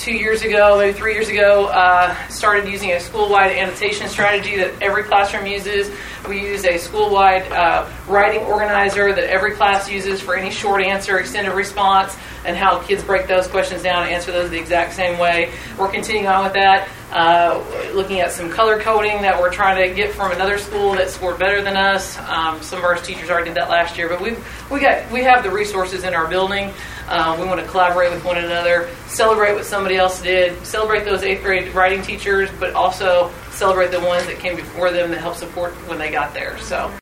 2 years ago, maybe 3 years ago, started using a school-wide annotation strategy that every classroom uses. We use a school-wide writing organizer that every class uses for any short answer, extended response, and how kids break those questions down and answer those the exact same way. We're continuing on with that, looking at some color coding that we're trying to get from another school that scored better than us. Some of our teachers already did that last year, but we have the resources in our building. We want to collaborate with one another, celebrate what somebody else did, celebrate those 8th grade writing teachers, but also celebrate the ones that came before them that helped support when they got there. So